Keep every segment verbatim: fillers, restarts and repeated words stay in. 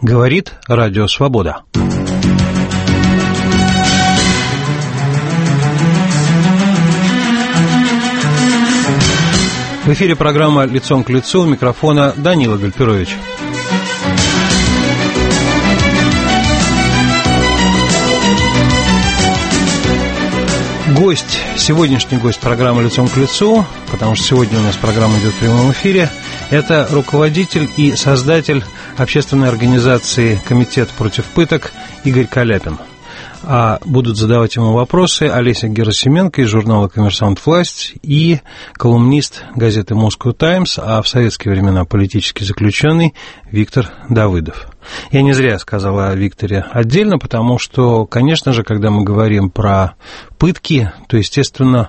Говорит Радио Свобода. В эфире программа «Лицом к лицу», у микрофона Данила Гальперович. Гость, сегодняшний гость программы «Лицом к лицу», потому что сегодня у нас программа идет в прямом эфире, это руководитель и создатель общественной организации «Комитет против пыток» Игорь Каляпин. А будут задавать ему вопросы Олеся Герасименко из журнала «Коммерсант. Власть» и колумнист газеты «Москва Таймс», а в советские времена политический заключенный Виктор Давыдов. Я не зря сказал о Викторе отдельно, потому что, конечно же, когда мы говорим про пытки, то, естественно,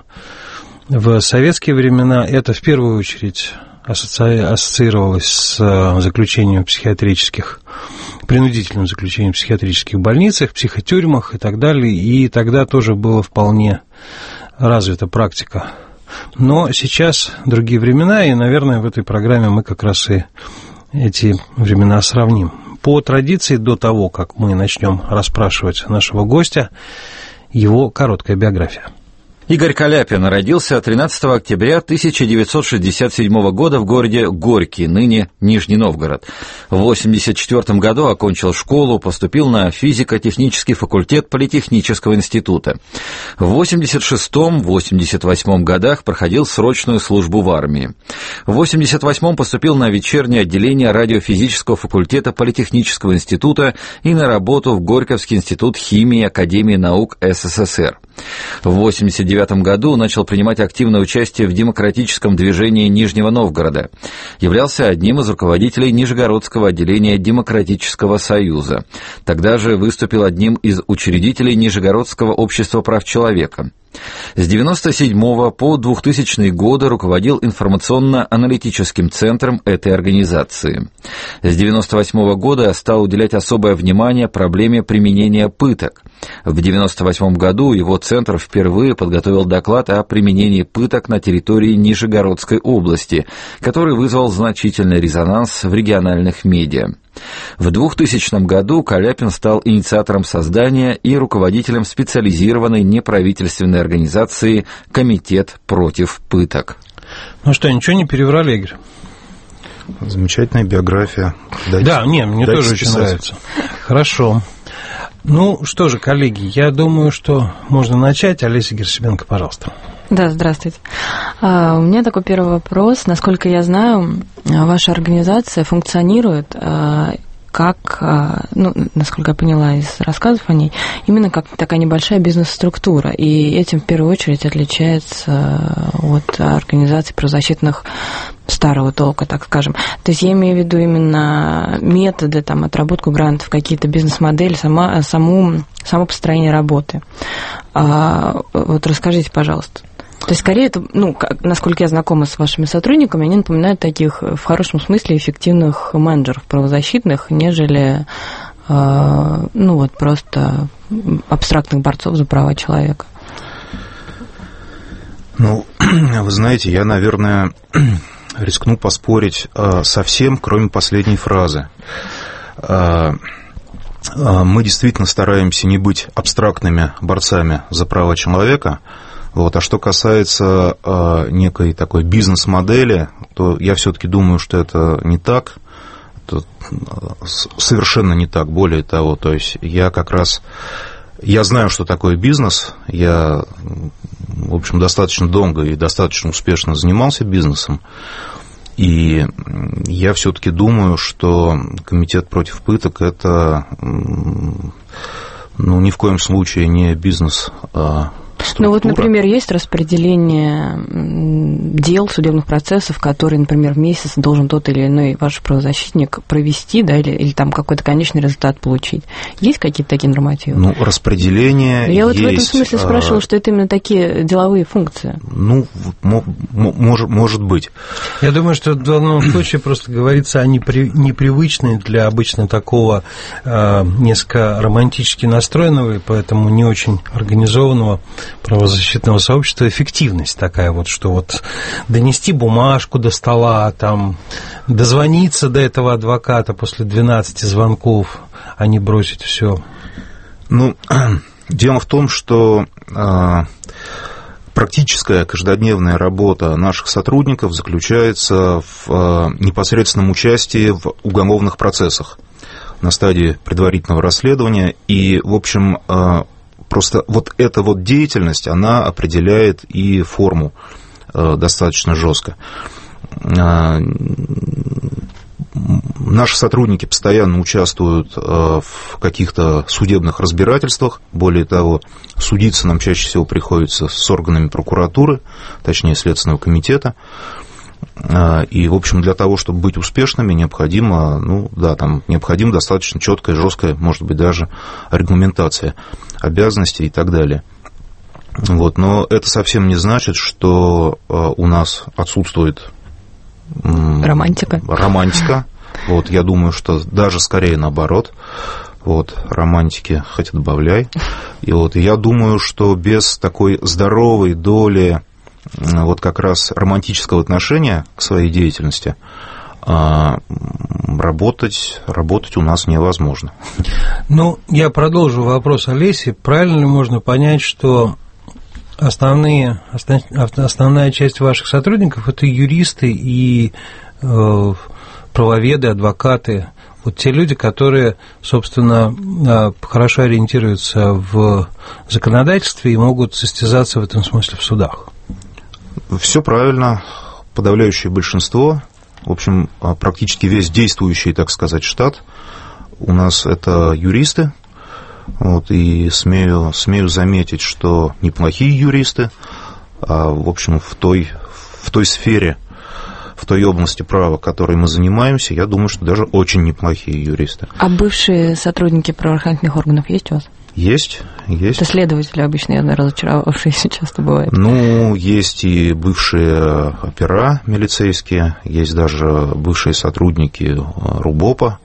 в советские времена это в первую очередь асоци... ассоциировалось с заключением психиатрических, принудительным заключением в психиатрических больницах, психотюрьмах и так далее, и тогда тоже была вполне развита практика. Но сейчас другие времена, и, наверное, в этой программе мы как раз и эти времена сравним. По традиции, до того, как мы начнем расспрашивать нашего гостя, его короткая биография. Игорь Каляпин родился тринадцатого октября тысяча девятьсот шестьдесят седьмого года в городе Горький, ныне Нижний Новгород. В восемьдесят четвёртом году окончил школу, поступил на физико-технический факультет Политехнического института. В восемьдесят шестом — восемьдесят восьмом годах проходил срочную службу в армии. В восемьдесят восьмом поступил на вечернее отделение радиофизического факультета Политехнического института и на работу в Горьковский институт химии Академии наук СССР. В восемьдесят девятом году начал принимать активное участие в демократическом движении Нижнего Новгорода. Являлся одним из руководителей Нижегородского отделения Демократического союза. Тогда же выступил одним из учредителей Нижегородского общества прав человека. С девяносто седьмого по двухтысячные годы руководил информационно-аналитическим центром этой организации. С девяносто восьмого года стал уделять особое внимание проблеме применения пыток. В девяносто восьмом году его центр впервые подготовил доклад о применении пыток на территории Нижегородской области, который вызвал значительный резонанс в региональных медиа. В двухтысячном году Каляпин стал инициатором создания и руководителем специализированной неправительственной организации «Комитет против пыток». Ну что, ничего не переврали, Игорь? Замечательная биография. Дайте, да, не, мне тоже списать. Очень нравится. Хорошо. Ну что же, коллеги, я думаю, что можно начать. Олеся Герасименко, пожалуйста. Да, здравствуйте. У меня такой первый вопрос. Насколько я знаю, ваша организация функционирует как, ну, насколько я поняла из рассказов о ней, именно как такая небольшая бизнес-структура. И этим в первую очередь отличается от организаций правозащитных старого толка, так скажем. То есть я имею в виду именно методы, там, отработку грантов, какие-то бизнес-модели, сама, саму, само построение работы. А, вот расскажите, пожалуйста. То есть, скорее, это, ну, как, насколько я знакома с вашими сотрудниками, они напоминают таких, в хорошем смысле, эффективных менеджеров правозащитных, нежели, э, ну, вот, просто абстрактных борцов за права человека. Ну, вы знаете, я, наверное, рискну поспорить э, со всем, кроме последней фразы. Э, э, мы действительно стараемся не быть абстрактными борцами за права человека. Вот. А что касается э, некой такой бизнес-модели, то я все-таки думаю, что это не так, это совершенно не так. Более того, то есть я как раз, я знаю, что такое бизнес, я, в общем, достаточно долго и достаточно успешно занимался бизнесом, и я все-таки думаю, что комитет против пыток – это, ну, ни в коем случае не бизнес. Ну вот, например, есть распределение дел, судебных процессов, которые, например, в месяц должен тот или иной ваш правозащитник провести, да, или, или там какой-то конечный результат получить. Есть какие-то такие нормативы? Ну, распределение Я есть. вот в этом смысле спрашивала, что это именно такие деловые функции. Ну, может, может быть. Я думаю, что в данном случае просто говорится о непри, непривычной для обычно такого э, несколько романтически настроенного и поэтому не очень организованного правозащитного сообщества эффективность такая вот, что вот донести бумажку до стола, там, дозвониться до этого адвоката после двенадцати звонков, а не бросить все? Ну, дело в том, что э, практическая каждодневная работа наших сотрудников заключается в э, непосредственном участии в уголовных процессах на стадии предварительного расследования. И, в общем, э, просто вот эта вот деятельность, она определяет и форму э, достаточно жестко. Э, Наши сотрудники постоянно участвуют в каких-то судебных разбирательствах. Более того, судиться нам чаще всего приходится с органами прокуратуры, точнее, Следственного комитета. И, в общем, для того, чтобы быть успешными, необходимо, ну, да, там необходима достаточно четкая, жесткая, может быть, даже регламентация обязанностей и так далее. Вот. Но это совсем не значит, что у нас отсутствует романтика. Романтика. Вот, я думаю, что даже скорее наоборот. Вот, романтики хоть добавляй. И вот я думаю, что без такой здоровой доли вот как раз романтического отношения к своей деятельности работать, работать у нас невозможно. Ну, я продолжу вопрос Олеси. Правильно ли можно понять, что Основные, основная часть ваших сотрудников – это юристы и э, правоведы, адвокаты, вот те люди, которые, собственно, хорошо ориентируются в законодательстве и могут состязаться в этом смысле в судах. Все правильно, подавляющее большинство, в общем, практически весь действующий, так сказать, штат у нас это юристы. Вот, и смею, смею заметить, что неплохие юристы, а, в общем, в той, в той сфере, в той области права, которой мы занимаемся, я думаю, что даже очень неплохие юристы. А бывшие сотрудники правоохранительных органов есть у вас? Есть, есть. Это следователи обычно, я разочаровавшиеся часто бывает. Ну, есть и бывшие опера милицейские, есть даже бывшие сотрудники РУБОПа.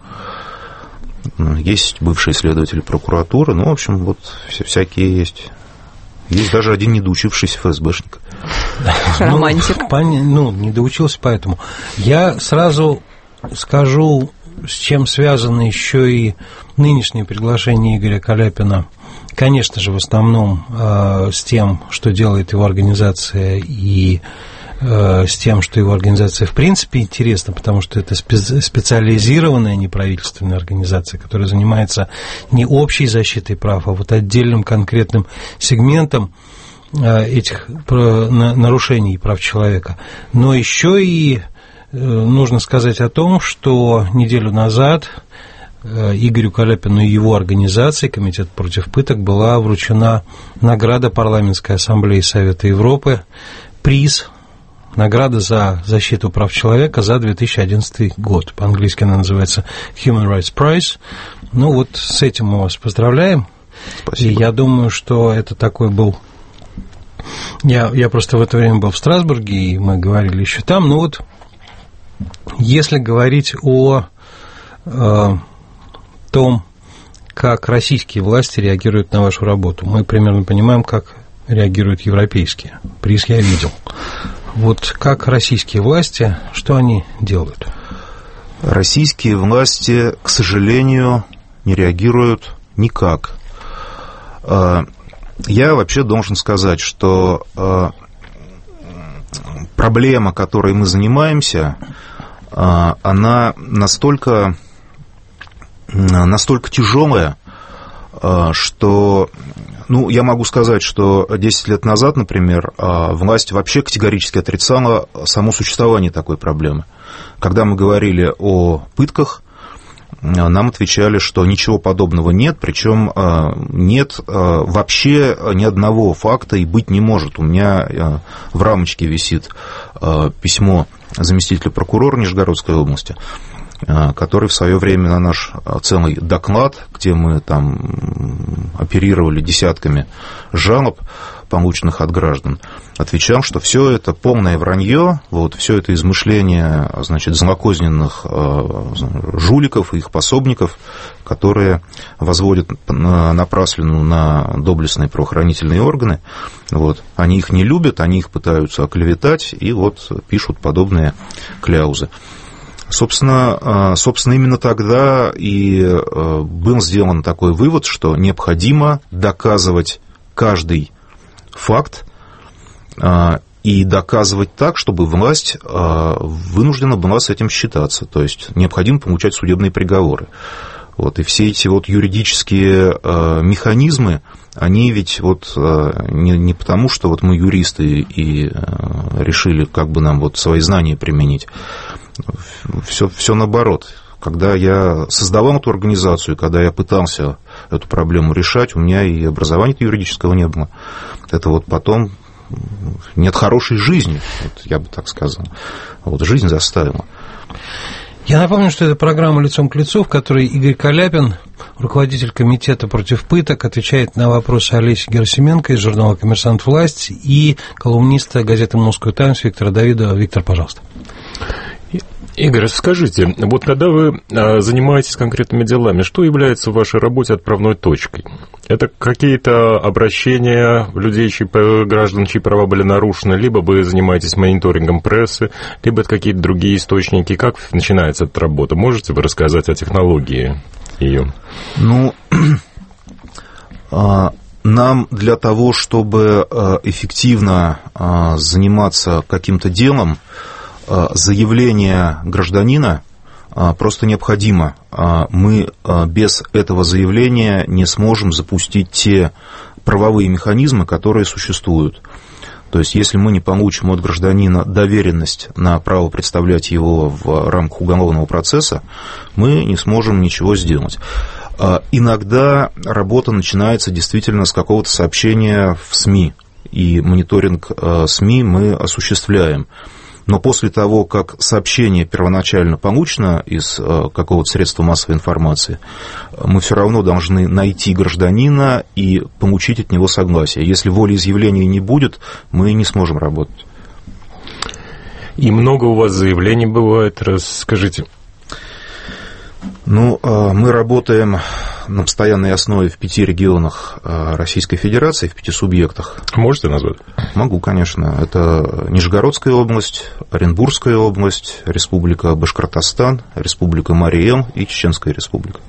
Есть бывшие следователи прокуратуры, ну, в общем, вот всякие есть. Есть даже один недоучившийся ФСБшник. Романтик. Ну, ну, не доучился, поэтому. Я сразу скажу, с чем связано еще и нынешнее приглашение Игоря Каляпина. Конечно же, в основном э, с тем, что делает его организация, и э, с тем, что его организация в принципе интересна, потому что это специализированная неправительственная организация, которая занимается не общей защитой прав, а вот отдельным конкретным сегментом э, этих нарушений прав человека. Но еще и э, нужно сказать о том, что неделю назад Игорю Каляпину и его организации, Комитет против пыток, была вручена награда Парламентской ассамблеи Совета Европы, приз, награда за защиту прав человека за две тысячи одиннадцатый год. По-английски она называется Human Rights Prize. Ну вот с этим мы вас поздравляем. Спасибо. И я думаю, что это такой был... Я, я просто в это время был в Страсбурге, и мы говорили еще там. Ну вот, если говорить о... том, как российские власти реагируют на вашу работу. Мы примерно понимаем, как реагируют европейские. Приз я видел. Вот как российские власти, что они делают? Российские власти, к сожалению, не реагируют никак. Я вообще должен сказать, что проблема, которой мы занимаемся, она настолько... настолько тяжелая, что, ну, я могу сказать, что десять лет назад, например, власть вообще категорически отрицала само существование такой проблемы. Когда мы говорили о пытках, нам отвечали, что ничего подобного нет, причем нет вообще ни одного факта и быть не может. У меня в рамочке висит письмо заместителя прокурора Нижегородской области, который в свое время на наш целый доклад, где мы там оперировали десятками жалоб, полученных от граждан, отвечал, что все это полное вранье, вот, все это измышление, значит, злокозненных жуликов и их пособников, которые возводят напраслину на доблестные правоохранительные органы. Вот. Они их не любят, они их пытаются оклеветать, и вот пишут подобные кляузы. Собственно, собственно, именно тогда и был сделан такой вывод, что необходимо доказывать каждый факт и доказывать так, чтобы власть вынуждена была с этим считаться. То есть необходимо получать судебные приговоры. Вот, и все эти вот юридические механизмы, они ведь вот не, не потому, что вот мы юристы и решили как бы нам вот свои знания применить. Все, все наоборот. Когда я создавал эту организацию, когда я пытался эту проблему решать, у меня и образования юридического не было. Это вот потом нет хорошей жизни, вот я бы так сказал. Вот жизнь заставила. Я напомню, что это программа «Лицом к лицу», в которой Игорь Каляпин, руководитель комитета против пыток, отвечает на вопросы Олеси Герасименко из журнала «Коммерсант. Власть» и колумниста газеты «Moscow Times» Виктора Давидова. Виктор, пожалуйста. Игорь, скажите, вот когда вы занимаетесь конкретными делами, что является в вашей работе отправной точкой? Это какие-то обращения людей, чьи, граждан, чьи права были нарушены, либо вы занимаетесь мониторингом прессы, либо это какие-то другие источники. Как начинается эта работа? Можете вы рассказать о технологии ее? Ну, нам для того, чтобы эффективно заниматься каким-то делом, заявление гражданина просто необходимо. Мы без этого заявления не сможем запустить те правовые механизмы, которые существуют. То есть, если мы не получим от гражданина доверенность на право представлять его в рамках уголовного процесса, мы не сможем ничего сделать. Иногда работа начинается действительно с какого-то сообщения в СМИ, и мониторинг СМИ мы осуществляем. Но после того, как сообщение первоначально получено из какого-то средства массовой информации, мы все равно должны найти гражданина и получить от него согласие. Если волеизъявления не будет, мы не сможем работать. И много у вас заявлений бывает, расскажите. Ну, мы работаем на постоянной основе в пяти регионах Российской Федерации, в пяти субъектах. Можете назвать? Могу, конечно. Это Нижегородская область, Оренбургская область, Республика Башкортостан, Республика Марий-Эл и Чеченская Республика.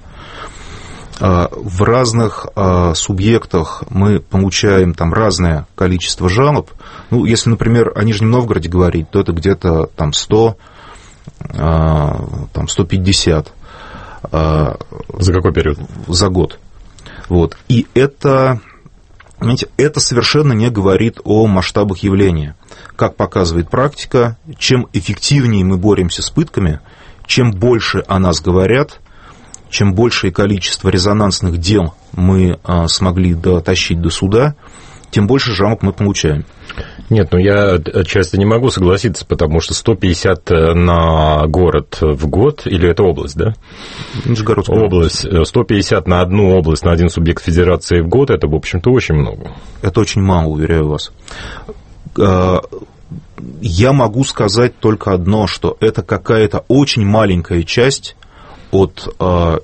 В разных субъектах мы получаем там разное количество жалоб. Ну, если, например, о Нижнем Новгороде говорить, то это где-то там сто, там сто пятьдесят. За какой период? За год. Вот. И это, знаете, это совершенно не говорит о масштабах явления. Как показывает практика, чем эффективнее мы боремся с пытками, чем больше о нас говорят, чем большее количество резонансных дел мы смогли дотащить до суда, тем больше жалоб мы получаем. Нет, ну я отчасти не могу согласиться, потому что сто пятьдесят на город в год, или это область, да? Нижегородская область. сто пятьдесят на одну область, на один субъект федерации в год, это, в общем-то, очень много. Это очень мало, уверяю вас. Я могу сказать только одно, что это какая-то очень маленькая часть от... от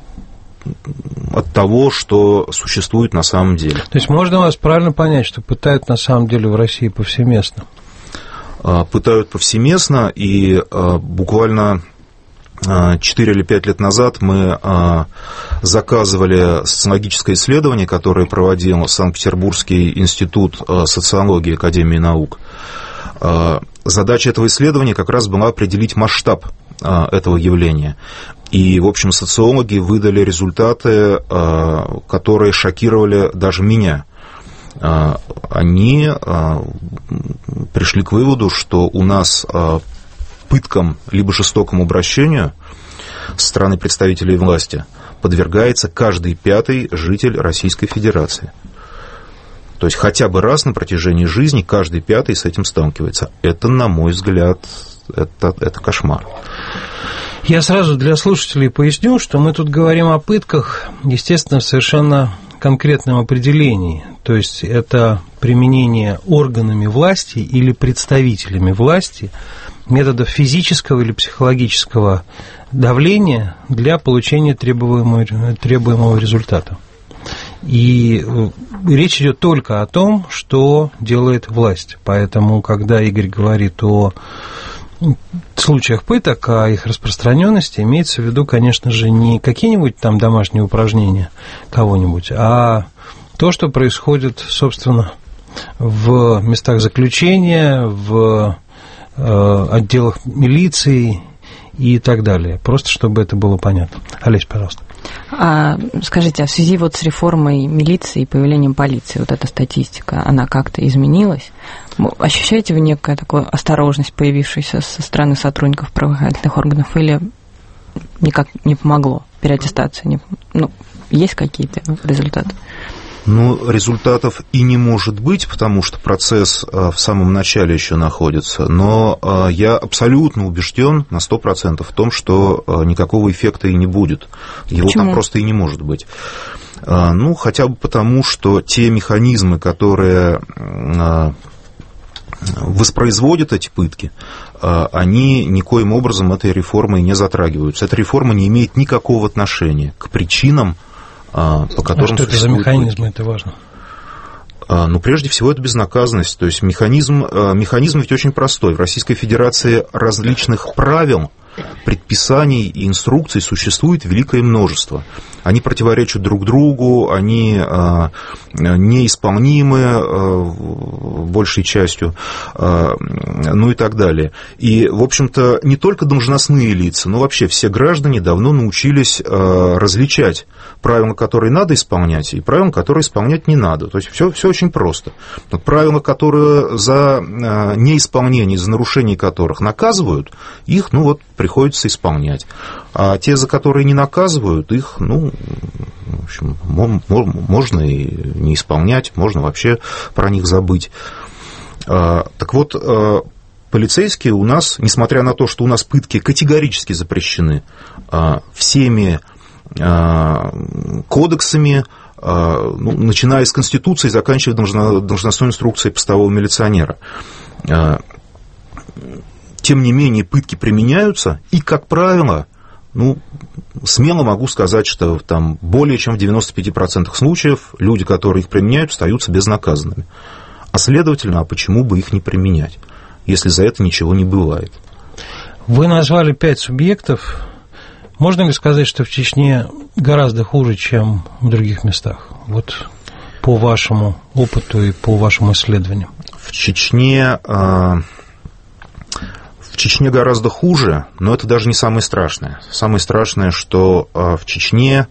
того, что существует на самом деле. То есть можно вас правильно понять, что пытают на самом деле в России повсеместно? Пытают повсеместно, и буквально четыре или пять лет назад мы заказывали социологическое исследование, которое проводил Санкт-Петербургский институт социологии Академии наук. Задача этого исследования как раз была определить масштаб этого явления. И, в общем, социологи выдали результаты, которые шокировали даже меня. Они пришли к выводу, что у нас пыткам либо жестокому обращению со стороны представителей власти подвергается каждый пятый житель Российской Федерации. То есть хотя бы раз на протяжении жизни каждый пятый с этим сталкивается. Это, на мой взгляд, это, это кошмар. Я сразу для слушателей поясню, что мы тут говорим о пытках, естественно, в совершенно конкретном определении, то есть это применение органами власти или представителями власти методов физического или психологического давления для получения требуемого, требуемого результата. И речь идет только о том, что делает власть. Поэтому, когда Игорь говорит о случаях пыток, о их распространенности, имеется в виду, конечно же, не какие-нибудь там домашние упражнения кого-нибудь, а то, что происходит, собственно, в местах заключения, в э, отделах милиции и так далее. Просто чтобы это было понятно. Олесь, пожалуйста. А, скажите, а в связи вот с реформой милиции и появлением полиции, вот эта статистика, она как-то изменилась? Ощущаете вы некую такую осторожность, появившуюся со стороны сотрудников правоохранительных органов, или никак не помогло? Переаттестация? Не, ну, есть какие-то результаты? Ну, результатов и не может быть, потому что процесс в самом начале еще находится, но я абсолютно убежден на сто процентов в том, что никакого эффекта и не будет. Его Почему? Там просто и не может быть. Ну, хотя бы потому, что те механизмы, которые воспроизводят эти пытки, они никоим образом этой реформой не затрагиваются. Эта реформа не имеет никакого отношения к причинам, по которым а что это за механизмы, это важно? Ну, прежде всего, это безнаказанность. То есть механизм, механизм ведь очень простой. В Российской Федерации различных правил, предписаний и инструкций существует великое множество. Они противоречат друг другу, они неисполнимы большей частью, ну и так далее. И, в общем-то, не только должностные лица, но вообще все граждане давно научились различать правила, которые надо исполнять, и правила, которые исполнять не надо. То есть все, все очень просто. Вот правила, которые за неисполнение, за нарушение которых наказывают, их, ну вот, приходится исполнять. А те, за которые не наказывают, их, ну, в общем, можно и не исполнять, можно вообще про них забыть. Так вот, полицейские у нас, несмотря на то, что у нас пытки категорически запрещены всеми кодексами, ну, начиная с Конституции, заканчивая должностной инструкцией постового милиционера. Тем не менее, пытки применяются, и, как правило, ну, смело могу сказать, что там более чем в девяноста пяти процентах случаев люди, которые их применяют, остаются безнаказанными. А следовательно, а почему бы их не применять, если за это ничего не бывает? Вы назвали пять субъектов. Можно ли сказать, что в Чечне гораздо хуже, чем в других местах? Вот по вашему опыту и по вашим исследованиям. В Чечне... В Чечне гораздо хуже, но это даже не самое страшное. Самое страшное, что в Чечне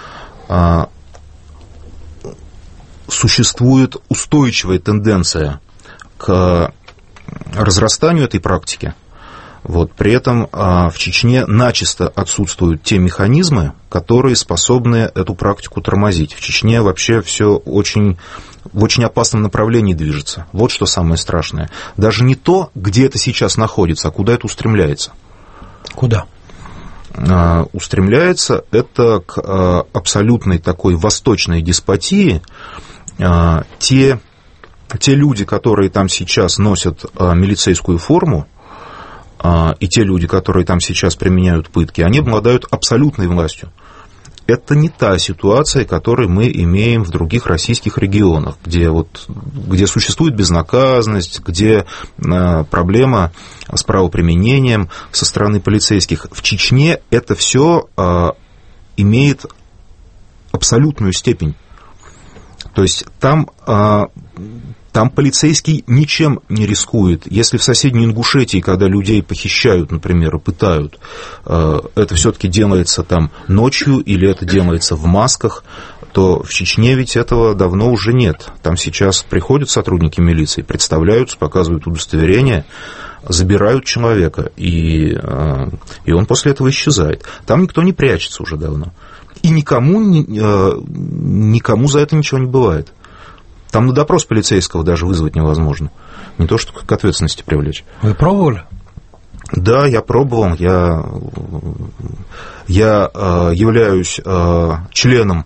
существует устойчивая тенденция к разрастанию этой практики. Вот. При этом в Чечне начисто отсутствуют те механизмы, которые способны эту практику тормозить. В Чечне вообще все очень... в очень опасном направлении движется. Вот что самое страшное. Даже не то, где это сейчас находится, а куда это устремляется. Куда? А, устремляется это к а, абсолютной такой восточной деспотии. А, те, те люди, которые там сейчас носят а, милицейскую форму, а, и те люди, которые там сейчас применяют пытки, они обладают абсолютной властью. Это не та ситуация, которую мы имеем в других российских регионах, где, вот, где существует безнаказанность, где э, проблема с правоприменением со стороны полицейских. В Чечне это все э, имеет абсолютную степень. То есть там, э, там полицейский ничем не рискует. Если в соседней Ингушетии, когда людей похищают, например, и пытают, это все-таки делается там ночью или это делается в масках, то в Чечне ведь этого давно уже нет. Там сейчас приходят сотрудники милиции, представляются, показывают удостоверение, забирают человека, и, и он после этого исчезает. Там никто не прячется уже давно. И никому, никому за это ничего не бывает. Там на допрос полицейского даже вызвать невозможно. Не то, что к ответственности привлечь. Вы пробовали? Да, я пробовал. Я, я являюсь членом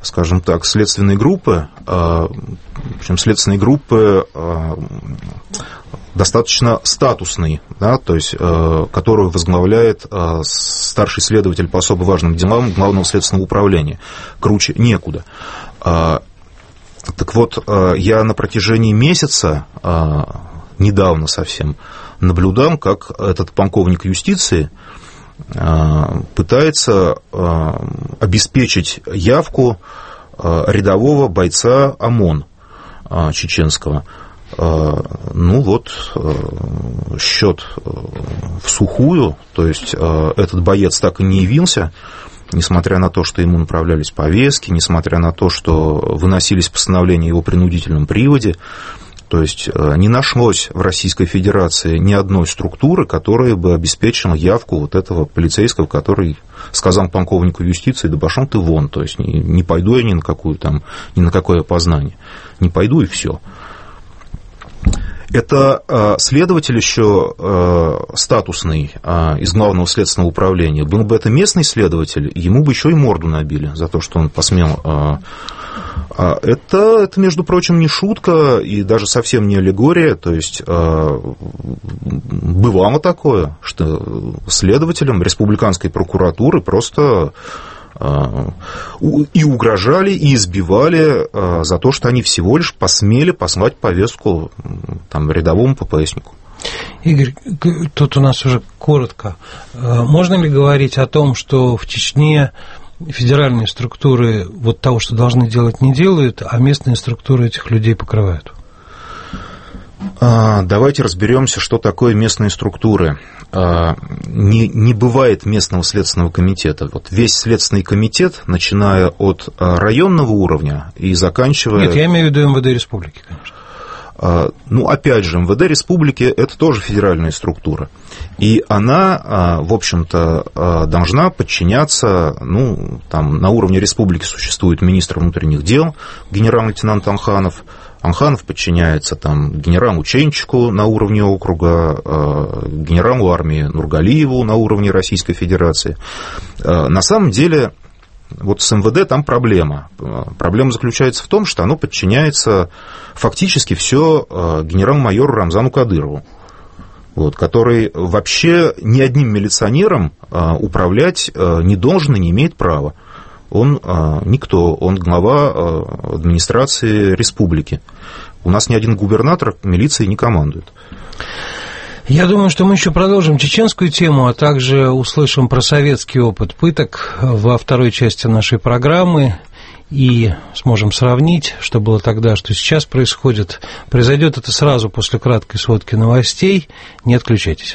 скажем так, следственной группы, причем следственной группы достаточно статусной, да, то есть, которую возглавляет старший следователь по особо важным делам Главного следственного управления. Круче некуда. Так вот, я на протяжении месяца, недавно совсем, наблюдал, как этот полковник юстиции пытается обеспечить явку рядового бойца ОМОН чеченского. Ну вот, счет в сухую, то есть этот боец так и не явился, несмотря на то, что ему направлялись повестки, несмотря на то, что выносились постановления о его принудительном приводе. То есть не нашлось в Российской Федерации ни одной структуры, которая бы обеспечила явку вот этого полицейского, который сказал полковнику юстиции: да пошел ты вон, то есть не, не пойду я ни на какую там, ни на какое опознание, не пойду и все. Это следователь еще статусный из Главного следственного управления. Был бы это местный следователь, ему бы еще и морду набили за то, что он посмел. Это, это, между прочим, не шутка и даже совсем не аллегория. То есть бывало такое, что следователям республиканской прокуратуры просто и угрожали, и избивали за то, что они всего лишь посмели послать повестку там, рядовому ППСнику. Игорь, тут у нас уже коротко. Можно ли говорить о том, что в Чечне федеральные структуры вот того, что должны делать, не делают, а местные структуры этих людей покрывают? Давайте разберемся, что такое местные структуры. Не, не бывает местного следственного комитета. Вот весь следственный комитет, начиная от районного уровня и заканчивая... Нет, я имею в виду МВД Республики, конечно. Ну, опять же, МВД Республики – это тоже федеральная структура. И она, в общем-то, должна подчиняться, ну, там, на уровне республики существует министр внутренних дел, генерал-лейтенант Амханов. Амханов подчиняется там генералу Ченчику на уровне округа, генералу армии Нургалиеву на уровне Российской Федерации. На самом деле, вот с МВД там проблема. Проблема заключается в том, что оно подчиняется фактически все генерал-майору Рамзану Кадырову, вот, который вообще ни одним милиционером управлять не должен и не имеет права. Он никто, он глава администрации республики. У нас ни один губернатор милицией не командует. Я думаю, что мы еще продолжим чеченскую тему, а также услышим про советский опыт пыток во второй части нашей программы и сможем сравнить, что было тогда, что сейчас происходит. Произойдет это сразу после краткой сводки новостей. Не отключайтесь.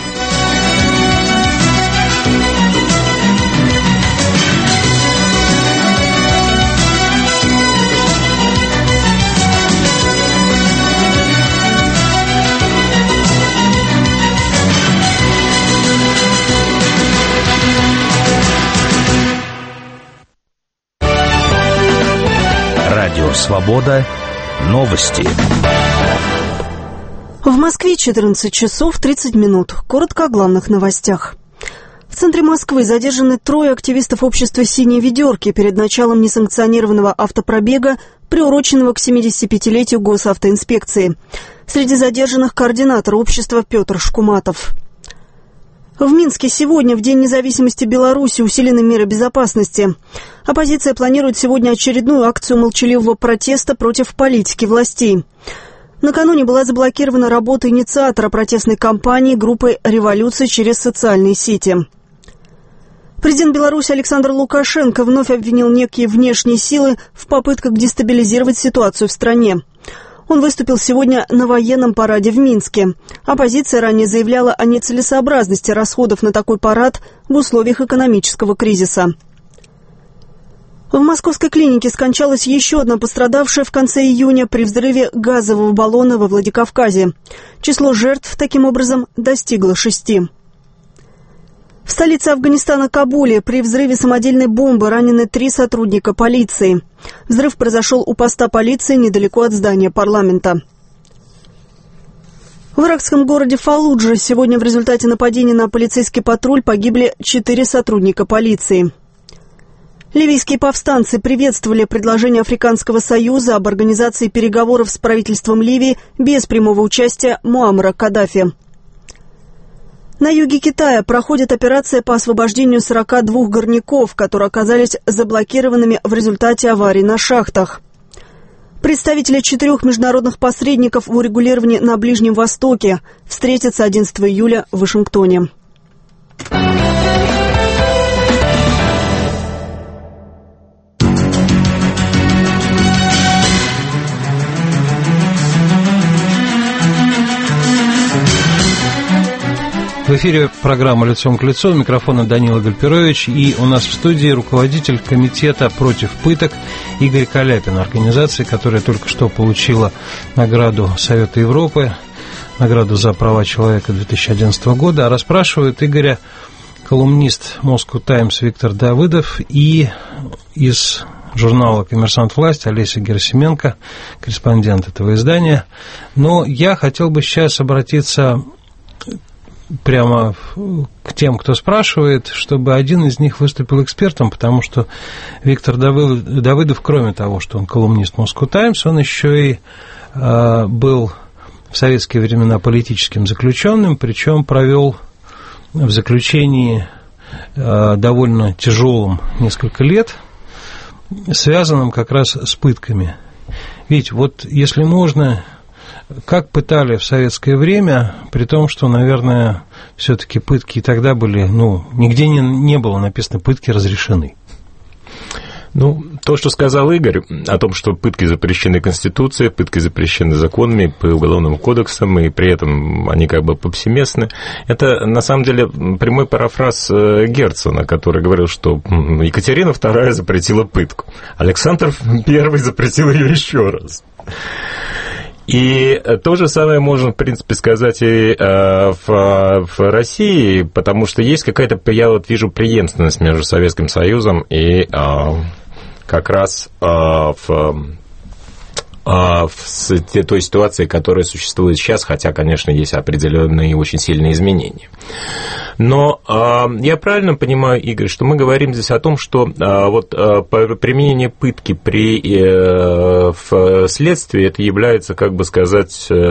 Радио «Свобода». Новости. В Москве четырнадцать часов тридцать минут. Коротко о главных новостях. В центре Москвы задержаны трое активистов общества «Синие ведерки» перед началом несанкционированного автопробега, приуроченного к семидесятипятилетию госавтоинспекции. Среди задержанных координатор общества Петр Шкуматов. В Минске сегодня, в День независимости Беларуси, усилены меры безопасности. Оппозиция планирует сегодня очередную акцию молчаливого протеста против политики властей. Накануне была заблокирована работа инициатора протестной кампании группы «Революция» через социальные сети. Президент Беларуси Александр Лукашенко вновь обвинил некие внешние силы в попытках дестабилизировать ситуацию в стране. Он выступил сегодня на военном параде в Минске. Оппозиция ранее заявляла о нецелесообразности расходов на такой парад в условиях экономического кризиса. В московской клинике скончалась еще одна пострадавшая в конце июня при взрыве газового баллона во Владикавказе. Число жертв, таким образом, достигло шести. В столице Афганистана Кабуле при взрыве самодельной бомбы ранены три сотрудника полиции. Взрыв произошел у поста полиции недалеко от здания парламента. В иракском городе Фаллуджа сегодня в результате нападения на полицейский патруль погибли четыре сотрудника полиции. Ливийские повстанцы приветствовали предложение Африканского союза об организации переговоров с правительством Ливии без прямого участия Муаммара Каддафи. На юге Китая проходит операция по освобождению сорока двух горняков, которые оказались заблокированными в результате аварий на шахтах. Представители четырех международных посредников в урегулировании на Ближнем Востоке встретятся одиннадцатого июля в Вашингтоне. В эфире программа «Лицом к лицу», у микрофона Данила Гальперович, и у нас в студии руководитель комитета против пыток Игорь Каляпин, организации, которая только что получила награду Совета Европы, награду за права человека две тысячи одиннадцатого года. А расспрашивает Игоря колумнист Moscow Times Виктор Давыдов и из журнала «Коммерсант. Власть» Олеся Герасименко, корреспондент этого издания. Но я хотел бы сейчас обратиться прямо к тем, кто спрашивает, чтобы один из них выступил экспертом, потому что Виктор Давыдов, кроме того, что он колумнист Moscow Times, он еще и э, был в советские времена политическим заключенным, причем провел в заключении э, довольно тяжелым несколько лет, связанным как раз с пытками. Ведь вот если можно... Как пытали в советское время, при том, что, наверное, все-таки пытки и тогда были, ну, нигде не, не было написано «пытки разрешены». Ну, то, что сказал Игорь, о том, что пытки запрещены Конституцией, пытки запрещены законами, по Уголовному кодексам, и при этом они как бы повсеместны, это, на самом деле, прямой парафраз Герцена, который говорил, что Екатерина вторая запретила пытку, Александр первый запретил ее еще раз. И то же самое можно, в принципе, сказать и в, в России, потому что есть какая-то, я вот вижу, преемственность между Советским Союзом и как раз в, в той ситуации, которая существует сейчас, хотя, конечно, есть определенные очень сильные изменения. Но э, я правильно понимаю, Игорь, что мы говорим здесь о том, что э, вот, э, применение пытки при э, в следствии это является, как бы сказать, э,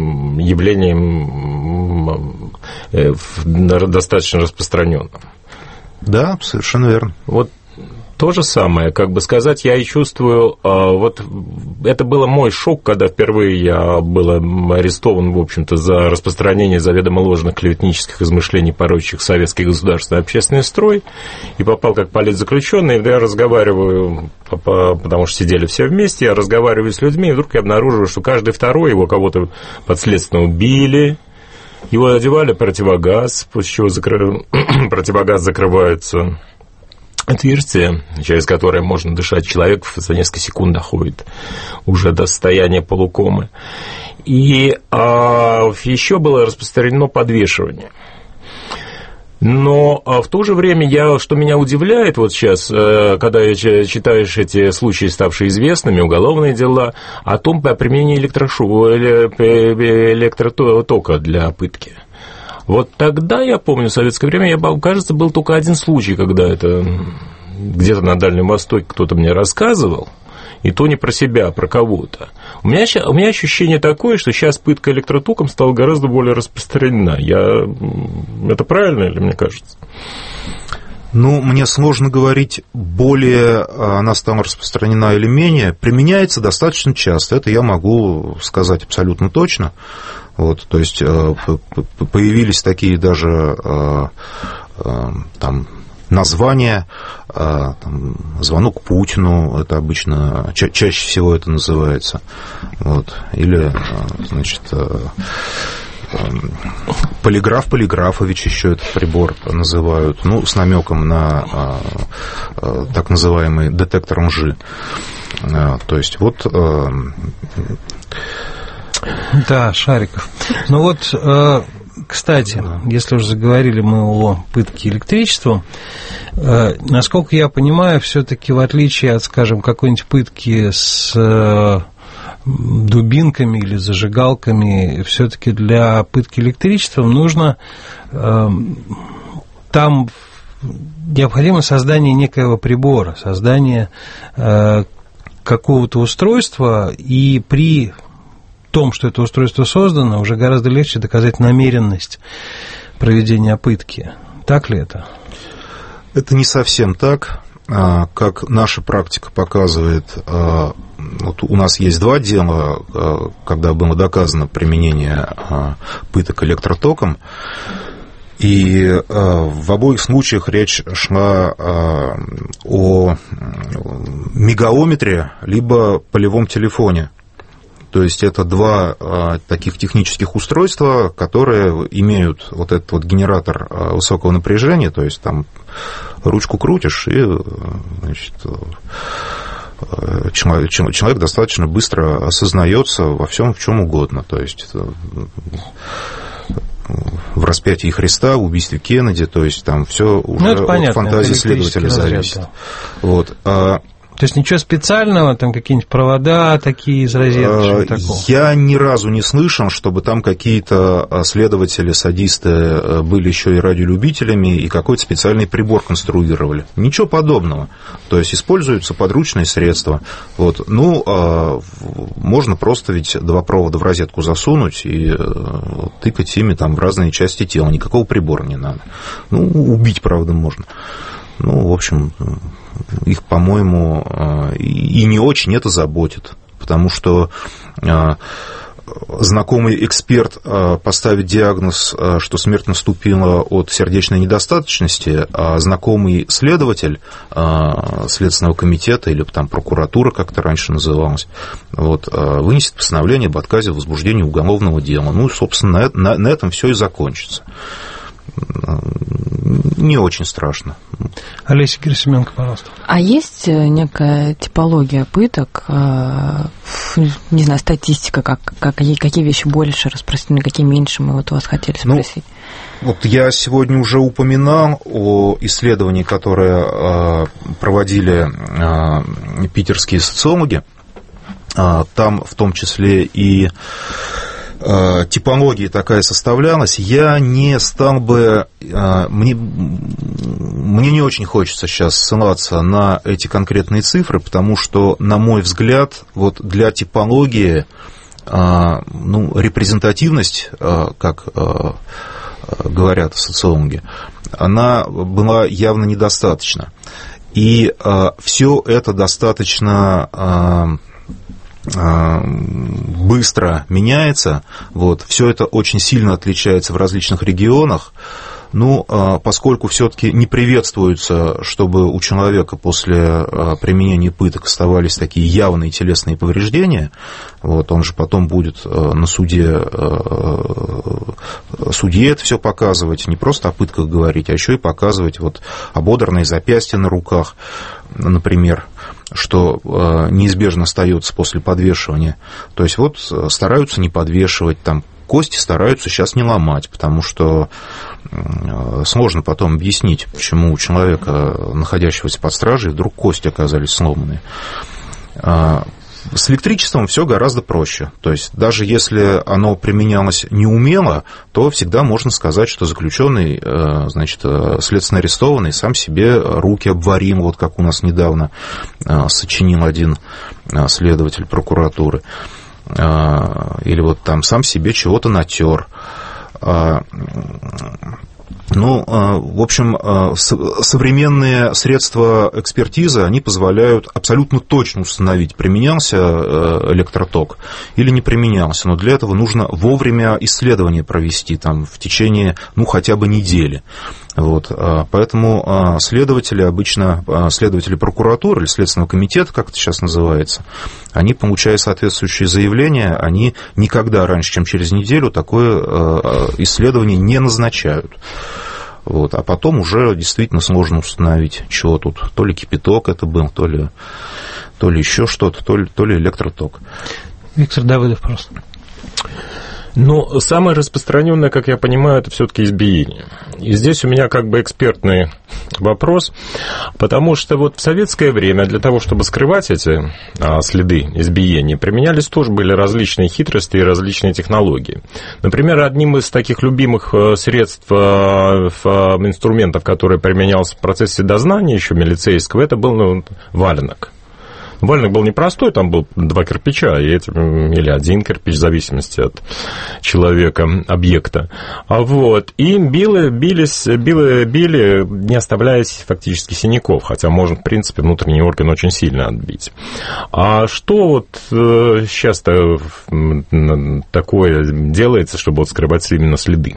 явлением э, достаточно распространенным. Да, совершенно верно. Вот. То же самое, как бы сказать, я и чувствую, вот это был мой шок, когда впервые я был арестован, в общем-то, за распространение заведомо ложных клеветнических измышлений, порочащих советский государственный общественный строй, и попал как политзаключенный, и я разговариваю, потому что сидели все вместе, я разговариваю с людьми, и вдруг я обнаруживаю, что каждый второй, его кого-то подследственно убили, его одевали противогаз, после чего закры... противогаз закрывается... Отверстие, через которое можно дышать, человек за несколько секунд доходит уже до состояния полукомы. И а, еще было распространено подвешивание. Но а, в то же время, я, что меня удивляет вот сейчас, когда читаешь эти случаи, ставшие известными, уголовные дела, о том, о применении электрошу... электротока для пытки. Вот тогда, я помню, в советское время, я, кажется, был только один случай, когда это где-то на Дальнем Востоке кто-то мне рассказывал, и то не про себя, а про кого-то. У меня, у меня ощущение такое, что сейчас пытка электротоком стала гораздо более распространена. Я... Это правильно или мне кажется? Ну, мне сложно говорить, более она стала распространена или менее. Применяется достаточно часто, это я могу сказать абсолютно точно. Вот, то есть появились такие даже там, названия, там, звонок Путину, это обычно, ча- чаще всего это называется, вот, или, значит, полиграф Полиграфович еще этот прибор называют, ну, с намеком на так называемый детектор лжи. То есть вот... Да, Шариков. Ну вот, кстати, если уже заговорили мы о пытке электричеством, насколько я понимаю, все-таки в отличие от, скажем, какой-нибудь пытки с дубинками или зажигалками, все-таки для пытки электричеством нужно там необходимо создание некоего прибора, создание э, какого-то устройства, и при том, что это устройство создано, уже гораздо легче доказать намеренность проведения пытки. Так ли это? Это не совсем так. Как наша практика показывает, вот у нас есть два дела, когда было доказано применение пыток электротоком, и в обоих случаях речь шла о мегаомметре либо полевом телефоне. То есть это два а, таких технических устройства, которые имеют вот этот вот генератор а, высокого напряжения, то есть там ручку крутишь, и значит, человек, человек достаточно быстро осознается во всем, в чем угодно. То есть в распятии Христа, в убийстве Кеннеди, то есть там все уже ну, от фантазии следователя зависит. Да. Вот. То есть ничего специального, там какие-нибудь провода такие из розетки? Я ни разу не слышал, чтобы там какие-то следователи, садисты были еще и радиолюбителями и какой-то специальный прибор конструировали. Ничего подобного. То есть используются подручные средства. Вот. Ну, можно просто ведь два провода в розетку засунуть и тыкать ими там в разные части тела. Никакого прибора не надо. Ну, убить, правда, можно. Ну, в общем, их, по-моему, и не очень это заботит, потому что знакомый эксперт поставит диагноз, что смерть наступила от сердечной недостаточности, а знакомый следователь Следственного комитета или там прокуратура, как это раньше называлось, вот, вынесет постановление об отказе в возбуждении уголовного дела. Ну, и, собственно, на, на этом все и закончится. Не очень страшно. Олеся Герасименко, пожалуйста. А есть некая типология пыток, не знаю, статистика, как, как, какие вещи больше распространены, какие меньше, мы вот у вас хотели спросить? Ну, вот я сегодня уже упоминал о исследовании, которое проводили питерские социологи. Там в том числе и типология такая составлялась, я не стал бы, мне, мне не очень хочется сейчас ссылаться на эти конкретные цифры, потому что, на мой взгляд, вот для типологии, ну, репрезентативность, как говорят социологи, она была явно недостаточна. И все это достаточно быстро меняется, вот, все это очень сильно отличается в различных регионах. Ну, поскольку все-таки не приветствуется, чтобы у человека после применения пыток оставались такие явные телесные повреждения, вот, он же потом будет на суде, судье это все показывать, не просто о пытках говорить, а еще и показывать вот ободранные запястья на руках, например, что неизбежно остается после подвешивания. То есть вот стараются не подвешивать, там кости стараются сейчас не ломать, потому что сложно потом объяснить, почему у человека, находящегося под стражей, вдруг кости оказались сломаны. С электричеством все гораздо проще. То есть даже если оно применялось неумело, то всегда можно сказать, что заключенный, значит, следственно арестованный, сам себе руки обварим, вот как у нас недавно сочинил один следователь прокуратуры. Или вот там сам себе чего-то натер. Ну, в общем, современные средства экспертизы, они позволяют абсолютно точно установить, применялся электроток или не применялся, но для этого нужно вовремя исследование провести, там, в течение, ну, хотя бы недели. Вот, поэтому следователи обычно, следователи прокуратуры или Следственного комитета, как это сейчас называется, они, получая соответствующие заявления, они никогда раньше, чем через неделю, такое исследование не назначают. Вот, а потом уже действительно сложно установить, чего тут, то ли кипяток это был, то ли, то ли еще что-то, то ли, то ли электроток. Виктор Давыдов просто. Ну, самое распространенное, как я понимаю, это все-таки избиение. И здесь у меня как бы экспертный вопрос, потому что вот в советское время для того, чтобы скрывать эти а, следы избиения, применялись тоже были различные хитрости и различные технологии. Например, одним из таких любимых средств, инструментов, который применялся в процессе дознания еще милицейского, это был ну, валенок. Валенок был непростой, там был два кирпича, и эти, или один кирпич, в зависимости от человека, объекта. А вот, и били, бились, били, били, не оставляя фактически синяков, хотя можно, в принципе, внутренний орган очень сильно отбить. А что вот сейчас-то такое делается, чтобы вот скрывать именно следы?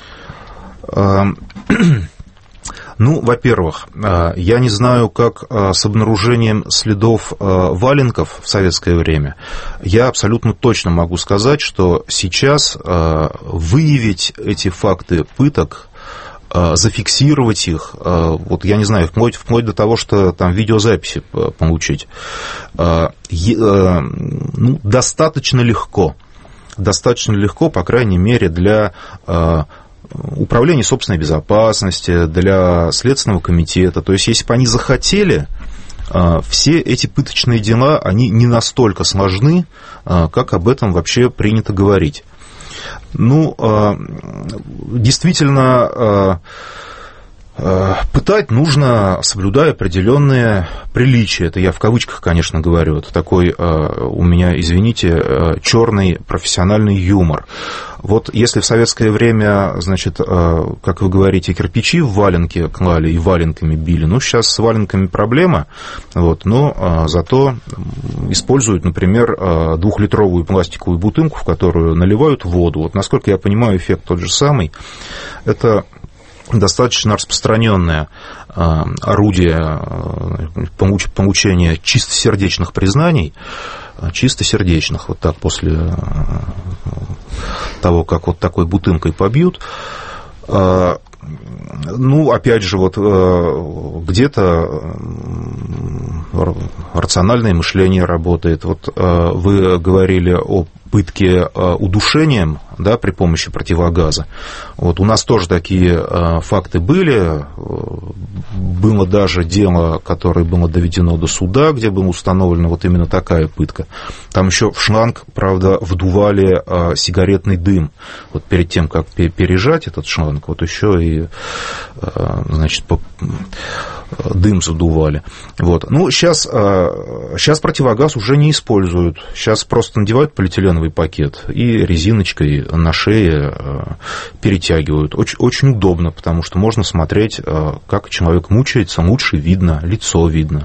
Ну, во-первых, я не знаю, как с обнаружением следов валенков в советское время. Я абсолютно точно могу сказать, что сейчас выявить эти факты пыток, зафиксировать их, вот я не знаю, вплоть, вплоть до того, что там видеозаписи получить, ну, достаточно легко. Достаточно легко, по крайней мере, для управления собственной безопасности, для Следственного комитета. То есть, если бы они захотели, все эти пыточные дела, они не настолько сложны, как об этом вообще принято говорить. Ну, действительно, пытать нужно, соблюдая определенные приличия. Это я в кавычках, конечно, говорю. Это такой у меня, извините, черный профессиональный юмор. Вот если в советское время, значит, как вы говорите, кирпичи в валенки клали и валенками били, ну, сейчас с валенками проблема, вот, но зато используют, например, двухлитровую пластиковую бутылку, в которую наливают воду. Вот, насколько я понимаю, эффект тот же самый. Это достаточно распространенное орудие получения чистосердечных признаний, чистосердечных, вот так после того, как вот такой бутылкой побьют. Ну, опять же, вот где-то рациональное мышление работает. Вот вы говорили о пытке удушением, да, при помощи противогаза. Вот у нас тоже такие факты были. Было даже дело, которое было доведено до суда, где была установлена вот именно такая пытка. Там еще в шланг, правда, вдували сигаретный дым. Вот перед тем, как пережать этот шланг, вот еще и, значит, дым задували. Вот. Ну, сейчас, сейчас противогаз уже не используют. Сейчас просто надевают полиэтиленовый пакет и резиночкой на шее перетягивают. Очень, очень удобно, потому что можно смотреть, как человек мучается, лучше видно, лицо видно.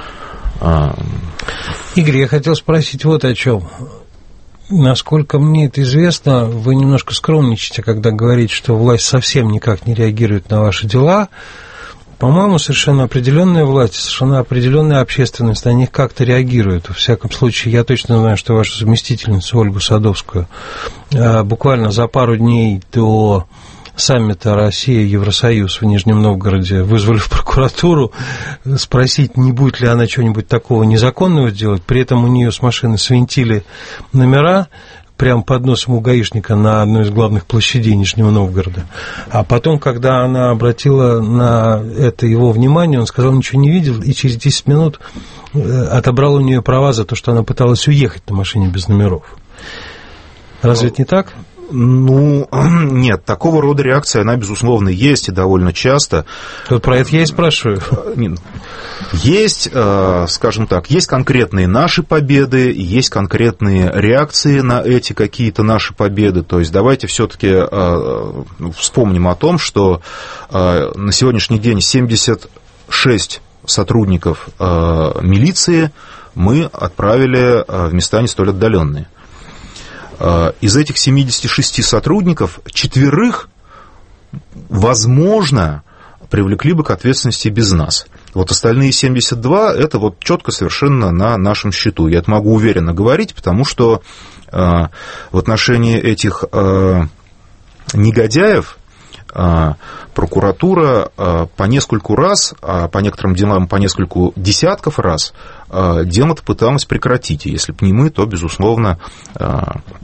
Игорь, я хотел спросить вот о чем. Насколько мне это известно, вы немножко скромничаете, когда говорите, что власть совсем никак не реагирует на ваши дела. По-моему, совершенно определенная власть, совершенно определенная общественность на них как-то реагирует. Во всяком случае, я точно знаю, что вашу заместительницу Ольгу Садовскую буквально за пару дней до саммита Россия-Евросоюз в Нижнем Новгороде вызвали в прокуратуру спросить, не будет ли она чего-нибудь такого незаконного делать. При этом у нее с машины свинтили номера прямо под носом у гаишника на одной из главных площадей Нижнего Новгорода. А потом, когда она обратила на это его внимание, он сказал, ничего не видел, и через десять минут отобрал у нее права за то, что она пыталась уехать на машине без номеров. Разве это не так? Ну, нет, такого рода реакция, она, безусловно, есть и довольно часто. Вот про это я и спрашиваю. Есть, скажем так, есть конкретные наши победы, есть конкретные реакции на эти какие-то наши победы. То есть давайте все-таки вспомним о том, что на сегодняшний день семьдесят шесть сотрудников милиции мы отправили в места не столь отдаленные. Из этих семидесяти шести сотрудников четверых, возможно, привлекли бы к ответственности без нас. Вот остальные семьдесят два, это вот четко совершенно на нашем счету. Я это могу уверенно говорить, потому что в отношении этих негодяев прокуратура по нескольку раз, а по некоторым делам по нескольку десятков раз дело-то пыталась прекратить. И если бы не мы, то, безусловно,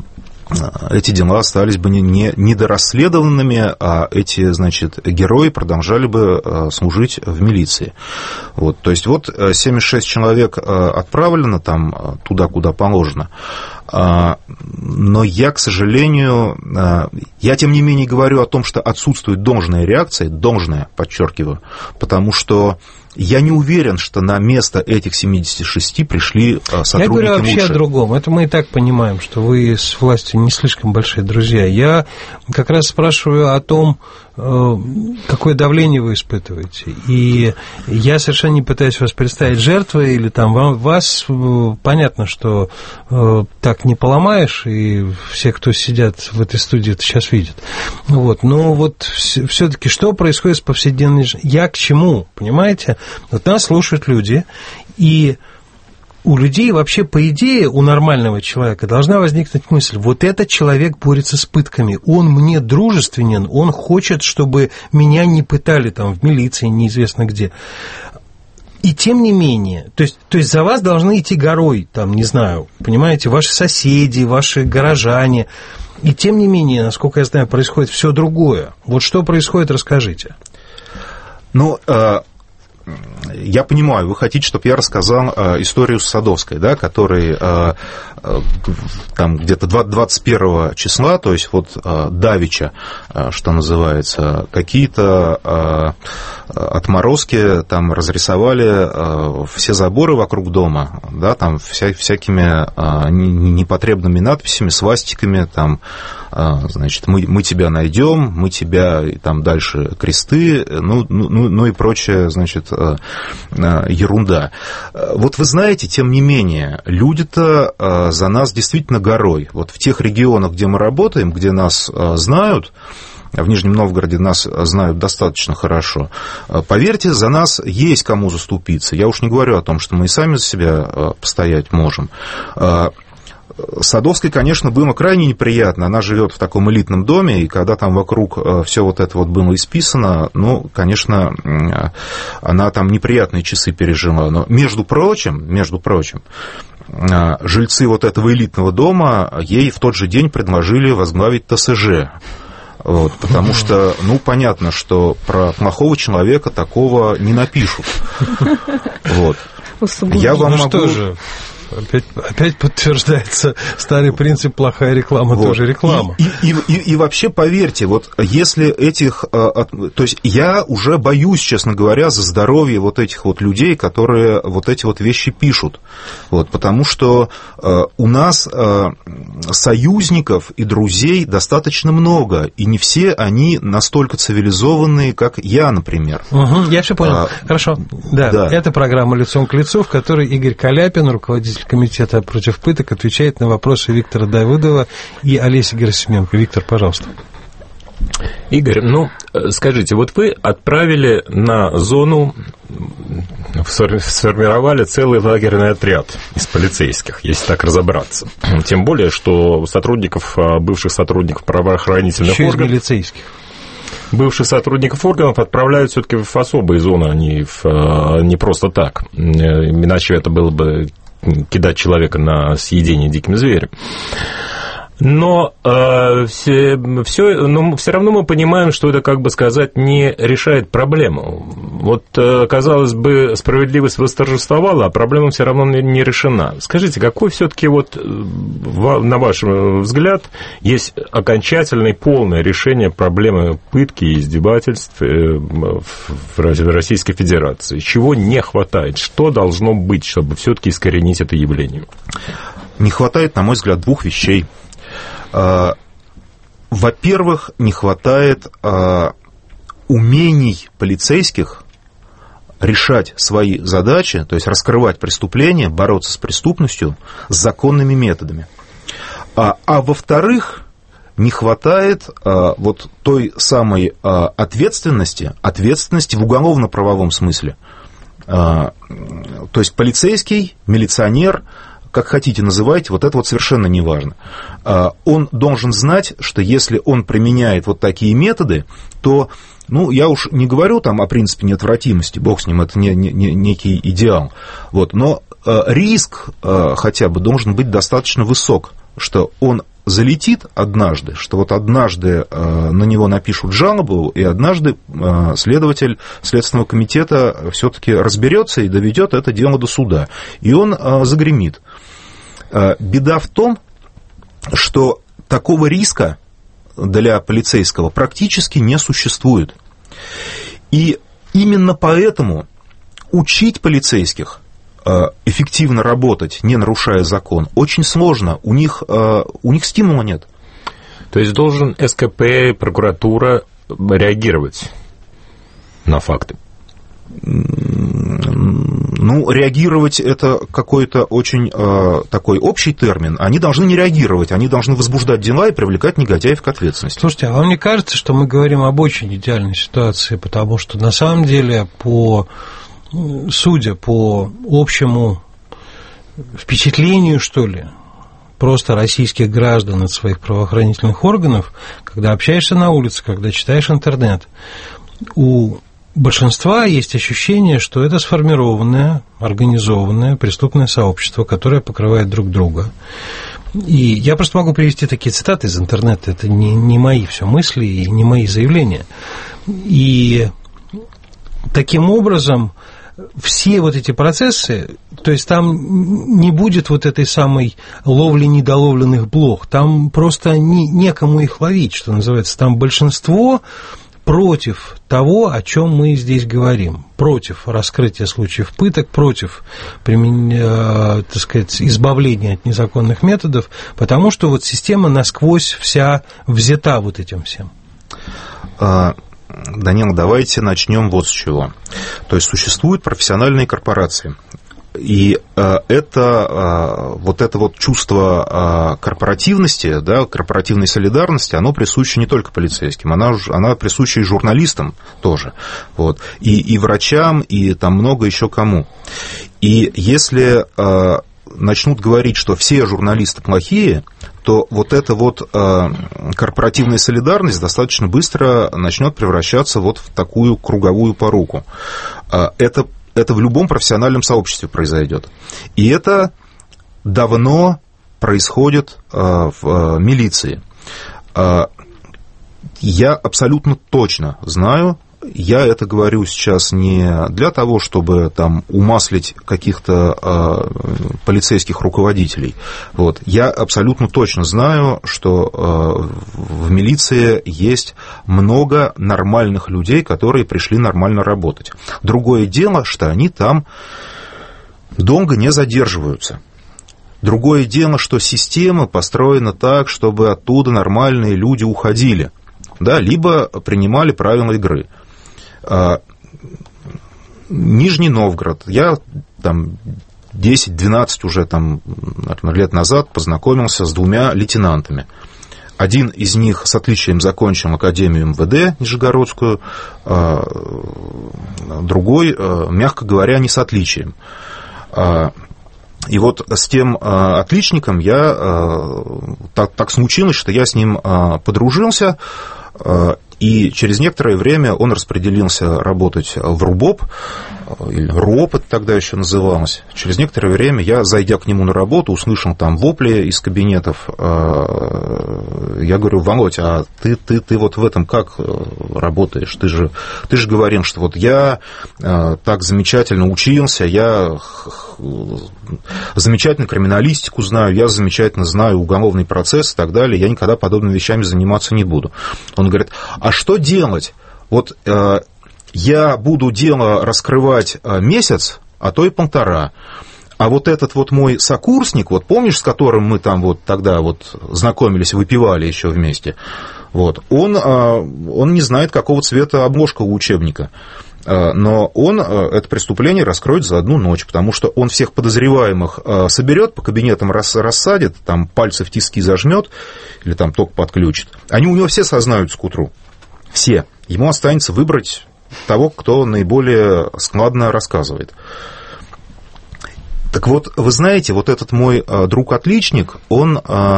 эти дела остались бы не, не, недорасследованными, а эти, значит, герои продолжали бы служить в милиции. Вот, то есть вот семьдесят шесть человек отправлено там туда, куда положено. Но я, к сожалению, я, тем не менее, говорю о том, что отсутствует должная реакция, должная, подчеркиваю, потому что я не уверен, что на место этих семидесяти шести пришли сотрудники лучше. Я говорю вообще лучше. О другом. Это мы и так понимаем, что вы с властью не слишком большие друзья. Я как раз спрашиваю о том, какое давление вы испытываете. И я совершенно не пытаюсь вас представить жертвой, или там вам, вас, понятно, что так не поломаешь, и все, кто сидят в этой студии, это сейчас видят. Вот. Но вот все-таки что происходит с повседневной жизнью? Я к чему, понимаете? Вот нас слушают люди, и у людей вообще, по идее, у нормального человека должна возникнуть мысль, вот этот человек борется с пытками, он мне дружественен, он хочет, чтобы меня не пытали там в милиции, неизвестно где. И тем не менее, то есть, то есть за вас должны идти горой, там, не знаю, понимаете, ваши соседи, ваши горожане. И тем не менее, насколько я знаю, происходит все другое. Вот что происходит, расскажите. Ну, я понимаю, вы хотите, чтобы я рассказал э, историю с Садовской, да, который э, э, там где-то двадцать первого числа, то есть вот э, давеча, э, что называется, какие-то э, отморозки там разрисовали э, все заборы вокруг дома, да, там вся, всякими э, непотребными надписями, свастиками, там, э, значит, мы, мы тебя найдем, мы тебя, и там дальше кресты, ну, ну, ну и прочее, значит, ерунда. Вот вы знаете, тем не менее, люди-то за нас действительно горой. Вот в тех регионах, где мы работаем, где нас знают, в Нижнем Новгороде нас знают достаточно хорошо, поверьте, за нас есть кому заступиться. Я уж не говорю о том, что мы и сами за себя постоять можем. Садовской, конечно, было крайне неприятно. Она живет в таком элитном доме, и когда там вокруг все вот это вот было исписано, ну, конечно, она там неприятные часы пережила. Но, между прочим, между прочим, жильцы вот этого элитного дома ей в тот же день предложили возглавить ТСЖ. Вот, потому что, ну, понятно, что про плохого человека такого не напишут. Вот. Я вам ну, могу... что же... Опять, опять подтверждается старый принцип «плохая реклама вот. Тоже реклама». И, и, и, и вообще, поверьте, вот если этих... То есть я уже боюсь, честно говоря, за здоровье вот этих вот людей, которые вот эти вот вещи пишут. Вот, потому что у нас союзников и друзей достаточно много, и не все они настолько цивилизованные, как я, например. Угу, я все понял. А, Хорошо. Да, да. Это программа «Лицом к лицу», в которой Игорь Каляпин, руководитель комитета против пыток, отвечает на вопросы Виктора Давыдова и Олеси Герасименко. Виктор, пожалуйста. Игорь, ну, скажите, вот вы отправили на зону, сформировали целый лагерный отряд из полицейских, если так разобраться. Тем более, что сотрудников, бывших сотрудников правоохранительных Еще органов... из милицейских. Бывших сотрудников органов отправляют все-таки в особые зоны, а не, в, не просто так. Иначе это было бы кидать человека на съедение диким зверем. Но, э, все, все, но все равно мы понимаем, что это, как бы сказать, не решает проблему. Вот, э, казалось бы, справедливость восторжествовала, а проблема все равно не решена. Скажите, какой все-таки, вот, на ваш взгляд, есть окончательное и полное решение проблемы пытки и издевательств в Российской Федерации? Чего не хватает? Что должно быть, чтобы все-таки искоренить это явление? Не хватает, на мой взгляд, двух вещей. Во-первых, не хватает умений полицейских решать свои задачи, то есть раскрывать преступления, бороться с преступностью с законными методами. А, а во-вторых, не хватает а, вот той самой а, ответственности, ответственности в уголовно-правовом смысле. А, то есть полицейский, милиционер, как хотите называйте, вот это вот совершенно не важно. Он должен знать, что если он применяет вот такие методы, то, ну, я уж не говорю там о принципе неотвратимости, бог с ним, это не, не, не некий идеал, вот, но риск хотя бы должен быть достаточно высок, что он залетит однажды, что вот однажды на него напишут жалобу, и однажды следователь Следственного комитета все-таки разберется и доведет это дело до суда, и он загремит. Беда в том, что такого риска для полицейского практически не существует. И именно поэтому учить полицейских эффективно работать, не нарушая закон, очень сложно. У них, у них стимула нет. То есть должен СКП, прокуратура реагировать на факты? Ну, реагировать — это какой-то очень э, такой общий термин. Они должны не реагировать, они должны возбуждать дела и привлекать негодяев к ответственности. Слушайте, а вам не кажется, что мы говорим об очень идеальной ситуации, потому что на самом деле, по, судя по общему впечатлению, что ли, просто российских граждан от своих правоохранительных органов, когда общаешься на улице, когда читаешь интернет, у большинства есть ощущение, что это сформированное, организованное преступное сообщество, которое покрывает друг друга. И я просто могу привести такие цитаты из интернета, это не, не мои все мысли и не мои заявления. И таким образом все вот эти процессы, то есть там не будет вот этой самой ловли недоловленных блох, там просто не, некому их ловить, что называется, там большинство против того, о чем мы здесь говорим, против раскрытия случаев пыток, против, так сказать, избавления от незаконных методов, потому что вот система насквозь вся взята вот этим всем. Данил, давайте начнем вот с чего. То есть существуют профессиональные корпорации. И это, вот это вот чувство корпоративности, да, корпоративной солидарности, оно присуще не только полицейским, оно, оно присуще и журналистам тоже, вот, и, и врачам, и там много еще кому. И если начнут говорить, что все журналисты плохие, то вот эта вот корпоративная солидарность достаточно быстро начнет превращаться вот в такую круговую поруку. Это Это в любом профессиональном сообществе произойдет. И это давно происходит в милиции. Я абсолютно точно знаю, я это говорю сейчас не для того, чтобы там умаслить каких-то э, полицейских руководителей. Вот. Я абсолютно точно знаю, что э, в милиции есть много нормальных людей, которые пришли нормально работать. Другое дело, что они там долго не задерживаются. Другое дело, что система построена так, чтобы оттуда нормальные люди уходили, да, либо принимали правила игры. Нижний Новгород. Я там десять-двенадцать уже там, наверное, лет назад познакомился с двумя лейтенантами. Один из них с отличием закончил Академию эм вэ дэ Нижегородскую, другой, мягко говоря, не с отличием. И вот с тем отличником я так, так случилось, что я с ним подружился. И через некоторое время он распределился работать в РУБОП, или РУОП это тогда еще называлось. Через некоторое время я, зайдя к нему на работу, услышал там вопли из кабинетов. Я говорю: Володь, а ты, ты, ты вот в этом как работаешь? Ты же, ты же говорил, что вот я так замечательно учился, я замечательно криминалистику знаю, я замечательно знаю уголовный процесс и так далее, я никогда подобными вещами заниматься не буду. Он говорит: а что делать? Вот э, я буду дело раскрывать месяц, а то и полтора. А вот этот вот мой сокурсник, вот помнишь, с которым мы там вот тогда вот знакомились, выпивали еще вместе, вот, он, э, он не знает, какого цвета обложка у учебника. Но он это преступление раскроет за одну ночь, потому что он всех подозреваемых соберет, по кабинетам рассадит, там пальцы в тиски зажмет или там ток подключит. Они у него все сознаются к утру. Все. Ему останется выбрать того, кто наиболее складно рассказывает. Так вот, вы знаете, вот этот мой друг-отличник, он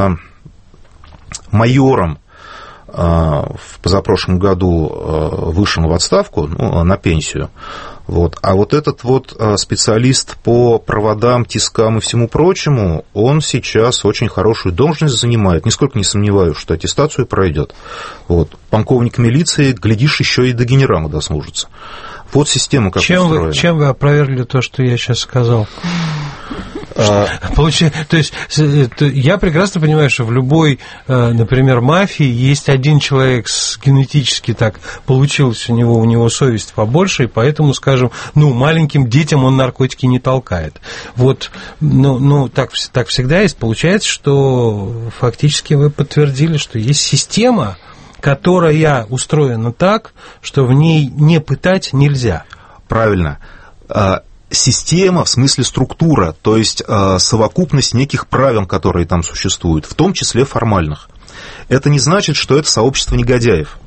майором в позапрошлом году вышел в отставку, ну, на пенсию. Вот. А вот этот вот специалист по проводам, тискам и всему прочему, он сейчас очень хорошую должность занимает. Нисколько не сомневаюсь, что аттестацию пройдет. Вот. Полковник милиции, глядишь, еще и до генерала дослужится. Вот система как чем устроена. Вы, чем вы опровергли то, что я сейчас сказал? А... Получается, то есть я прекрасно понимаю, что в любой, например, мафии есть один человек с генетически так получилось у него, у него совесть побольше, и поэтому, скажем, ну, маленьким детям он наркотики не толкает. Вот, ну, ну так, так всегда есть. Получается, что фактически вы подтвердили, что есть система, которая устроена так, что в ней не пытать нельзя. Правильно. Система, в смысле структура, то есть совокупность неких правил, которые там существуют, в том числе формальных. Это не значит, что это сообщество негодяев.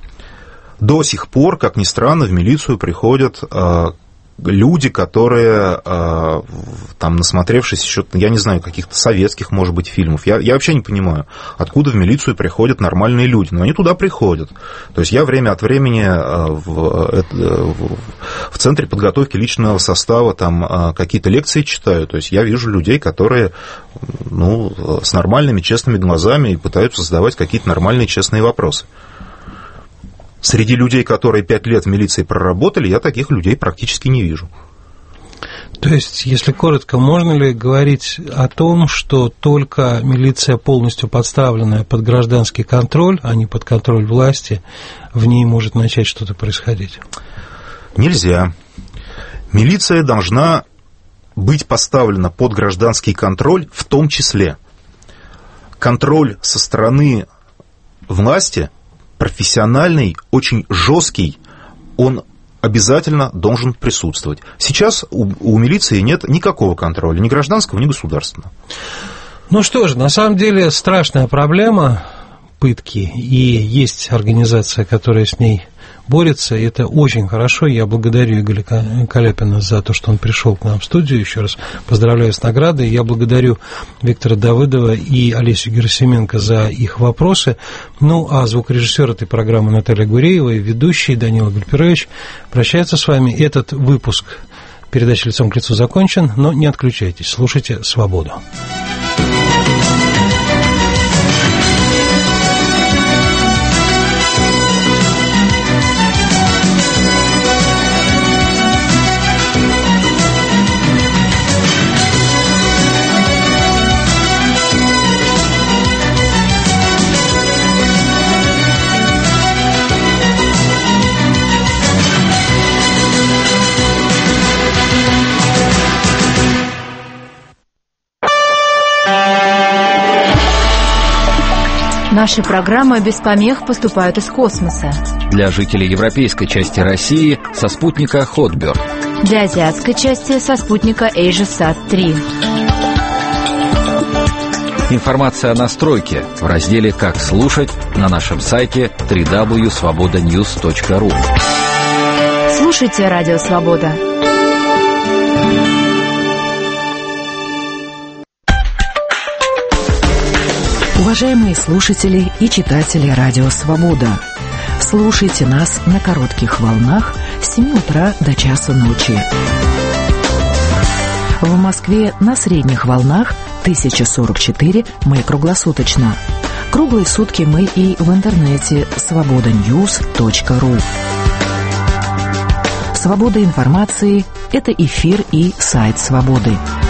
До сих пор, как ни странно, в милицию приходят люди, которые, там, насмотревшись еще, я не знаю, каких-то советских, может быть, фильмов, я, я вообще не понимаю, откуда в милицию приходят нормальные люди, но они туда приходят. То есть я время от времени в, в Центре подготовки личного состава там какие-то лекции читаю, то есть я вижу людей, которые, ну, с нормальными, честными глазами и пытаются задавать какие-то нормальные, честные вопросы. Среди людей, которые пять лет в милиции проработали, я таких людей практически не вижу. То есть, если коротко, можно ли говорить о том, что только милиция полностью подставленная под гражданский контроль, а не под контроль власти, в ней может начать что-то происходить? Нельзя. Милиция должна быть поставлена под гражданский контроль в том числе. Контроль со стороны власти профессиональный, очень жесткий, он обязательно должен присутствовать. Сейчас у, у милиции нет никакого контроля, ни гражданского, ни государственного. Ну что же, на самом деле страшная проблема пытки, и есть организация, которая с ней борется, и это очень хорошо. Я благодарю Игоря Каляпина за то, что он пришел к нам в студию. Еще раз поздравляю с наградой. Я благодарю Виктора Давыдова и Олесю Герасименко за их вопросы. Ну, а звукорежиссер этой программы Наталья Гуреева и ведущий Данила Гальперович прощаются с вами. Этот выпуск передачи «Лицом к лицу» закончен, но не отключайтесь. Слушайте «Свободу». Наши программы без помех поступают из космоса. Для жителей европейской части России со спутника Хотберг. Для азиатской части со спутника AsiaSat три. Информация о настройке в разделе «Как слушать» на нашем сайте дабл ю дабл ю дабл ю точка свобода ньюс точка ру. Слушайте Радио Свобода. Уважаемые слушатели и читатели Радио Свобода, слушайте нас на коротких волнах с семи утра до часу ночи. В Москве на средних волнах тысяча сорок четыре мы круглосуточно. Круглые сутки мы и в интернете свобода ньюс точка ру. Свобода информации – это эфир и сайт Свободы.